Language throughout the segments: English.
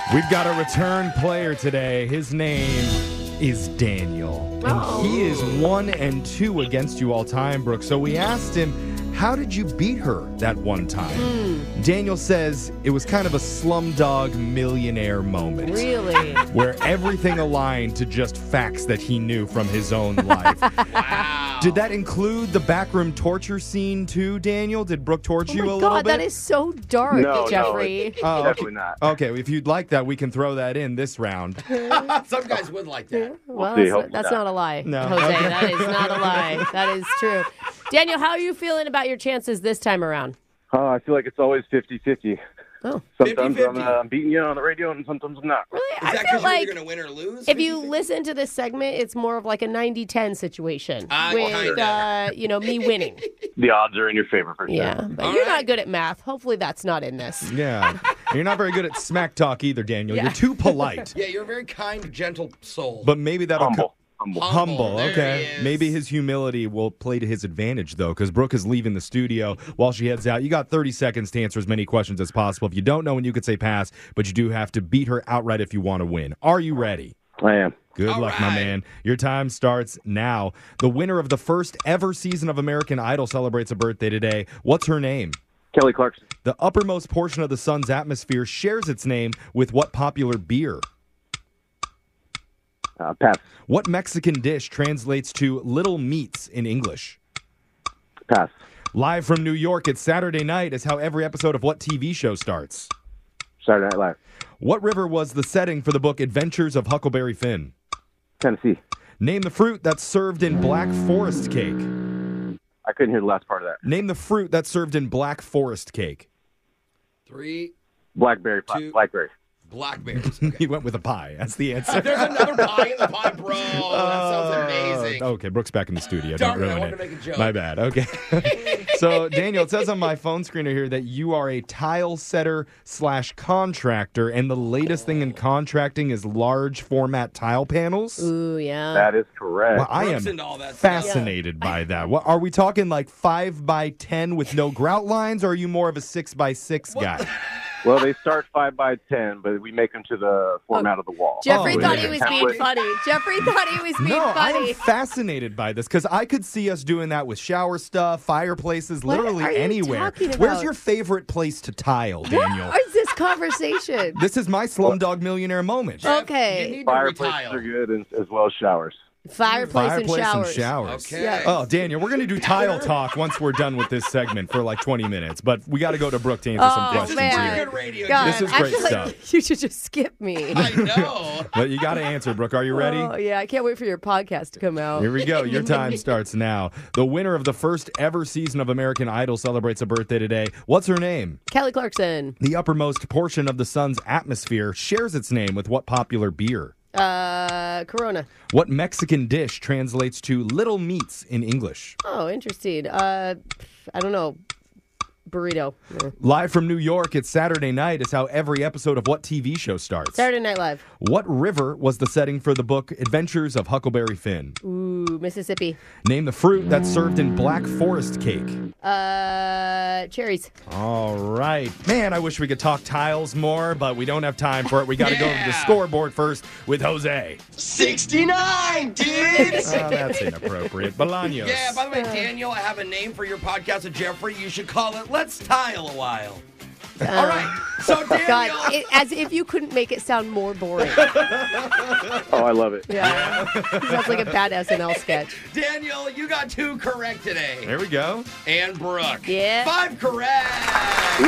We've got a return player today. His name is Daniel. And he is 1-2 against you all time, Brooke. So we asked him, how did you beat her that one time? Daniel says it was kind of a Slumdog Millionaire moment. Really? Where everything aligned to just facts that he knew from his own life. Wow. Did that include the backroom torture scene too, Daniel? Did Brooke torture you a little God, bit? that is so dark, Jeffrey. Oh, Definitely not. Okay, if you'd like that, we can throw that in this round. Some guys would like that. Well, see. that's, Hopefully that's not. not a lie, No. Jose. Okay. That is not a lie. That is true. Daniel, how are you feeling about your chances this time around? I feel like it's always 50-50. Oh. Sometimes 50-50. I'm beating you on the radio, and sometimes I'm not. Really? Is I that feel because like you're going to win or lose? if you listen to this segment, it's more of like a 90-10 situation with, me winning. The odds are in your favor for sure. Yeah, but All you're right. not good at math. Hopefully that's not in this. Yeah. You're not very good at smack talk either, Daniel. Yeah. You're too polite. Yeah, you're a very kind, gentle soul. But maybe that'll Humble. Humble. There Okay. he is. Maybe his humility will play to his advantage, though, because Brooke is leaving the studio while she heads out. You got 30 seconds to answer as many questions as possible. If you don't know when you could say pass, but you do have to beat her outright if you want to win. Are you ready? I am. Good All luck, my right. man. Your time starts now. The winner of the first ever season of American Idol celebrates a birthday today. What's her name? Kelly Clarkson. The uppermost portion of the sun's atmosphere shares its name with what popular beer? Pass. What Mexican dish translates to little meats in English? Pass. Live from New York, it's Saturday night is how every episode of what TV show starts? Saturday Night Live. What river was the setting for the book Adventures of Huckleberry Finn? Tennessee. Name the fruit that's served in Black Forest cake. I couldn't hear the last part of that. Name the fruit that's served in Black Forest cake. 3 Blackberry pie. Two. Blackberry. blackberries. Okay. You went with a pie. That's the answer. There's another pie in the pie, bro. That sounds amazing. Okay, Brooke's back in the studio. Darn Don't it, I ruin wanted it. to make a joke. My bad. Okay. So, Daniel, it says on my phone screener here that you are a tile setter / contractor, and the latest thing in contracting is large format tile panels. Ooh, yeah. That is correct. Well, I Brooks am into all that stuff. fascinated by that. What are we talking, like 5x10 with no grout lines, or are you more of a 6x6 guy? Well, they start 5x10, but we make them to the format of the wall. Jeffrey Oh, thought yeah. he was being funny. Jeffrey thought he was being No, I funny. am fascinated by this because I could see us doing that with shower stuff, fireplaces, What literally are you anywhere. talking Where's about? your favorite place to tile, Daniel? What is this conversation? This is my Slumdog Millionaire moment. Jeff, Okay. You need to Fireplaces retile. are good, as well as showers. Fireplace and showers. Okay. Yeah. Oh, Daniel, we're going to do tile talk once we're done with this segment for like 20 minutes, but we got to go to Brooke to answer some Oh, questions man. here. Good radio. God, This is I great feel like stuff. you should just skip me. I know. But you got to answer, Brooke. Are you ready? Oh, yeah, I can't wait for your podcast to come out. Here we go. Your time starts now. The winner of the first ever season of American Idol celebrates a birthday today. What's her name? Kelly Clarkson. The uppermost portion of the sun's atmosphere shares its name with what popular beer? Corona. What Mexican dish translates to little meats in English? Oh, interesting. I don't know. Burrito. Yeah. Live from New York, it's Saturday night is how every episode of what TV show starts? Saturday Night Live. What river was the setting for the book Adventures of Huckleberry Finn? Ooh, Mississippi. Name the fruit that's served in Black Forest cake. Cherries. All right. Man, I wish we could talk tiles more, but we don't have time for it. We got to go to the Yeah. scoreboard first with Jose. 69, dude. Oh, that's inappropriate. Bolaños. Yeah, by the way, Daniel, I have a name for your podcast with Jeffrey. You should call it Let's Tile a While. All right. So, Daniel. God, as if you couldn't make it sound more boring. Oh, I love it. Yeah. Sounds like a bad SNL sketch. Daniel, you got 2 correct today. There we go. And Brooke. Yeah. 5 correct.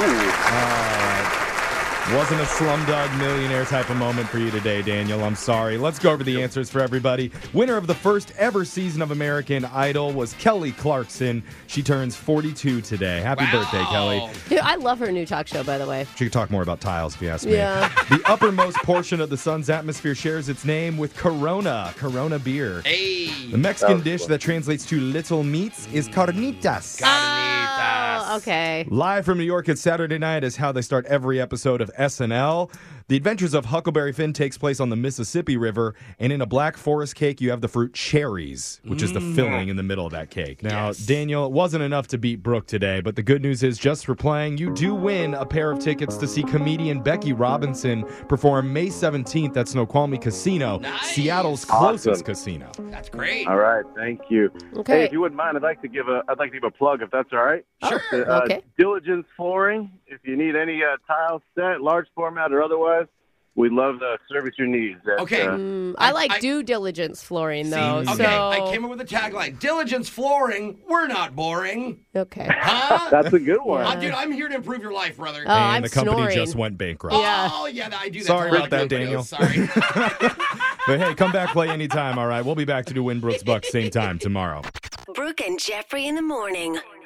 Wasn't a Slumdog Millionaire type of moment for you today, Daniel. I'm sorry. Let's go over the answers for everybody. Winner of the first ever season of American Idol was Kelly Clarkson. She turns 42 today. Happy Wow. birthday, Kelly. Dude, I love her new talk show, by the way. She could talk more about tiles if you ask me. Yeah. The uppermost portion of the sun's atmosphere shares its name with Corona beer. Hey. The Mexican dish that translates to little meats is carnitas. Carnitas. Oh, okay. Live from New York, it's Saturday night is how they start every episode of SNL. The Adventures of Huckleberry Finn takes place on the Mississippi River, and in a black forest cake, you have the fruit cherries, which is the filling in the middle of that cake. Now, Daniel, it wasn't enough to beat Brooke today, but the good news is just for playing, you do win a pair of tickets to see comedian Becky Robinson perform May 17th at Snoqualmie Casino, Seattle's closest casino. That's great. All right, thank you. Okay. Hey, if you wouldn't mind, I'd like to give a plug, if that's all right. Sure. Okay. Diligence Flooring. If you need any tile set, large format or otherwise, we'd love to service your needs. Okay. I like due diligence flooring, though. Okay, So... I came up with a tagline. Diligence Flooring, we're not boring. Okay. Huh? That's a good one. Dude, I'm here to improve your life, brother. Oh, And I'm the company snoring. just went bankrupt. Yeah. Oh, yeah, I do that. Sorry to about that, everybody Daniel. else. Sorry. But hey, come back, play anytime, all right? We'll be back to do Win Brooks Bucks same time tomorrow. Brooke and Jeffrey in the morning.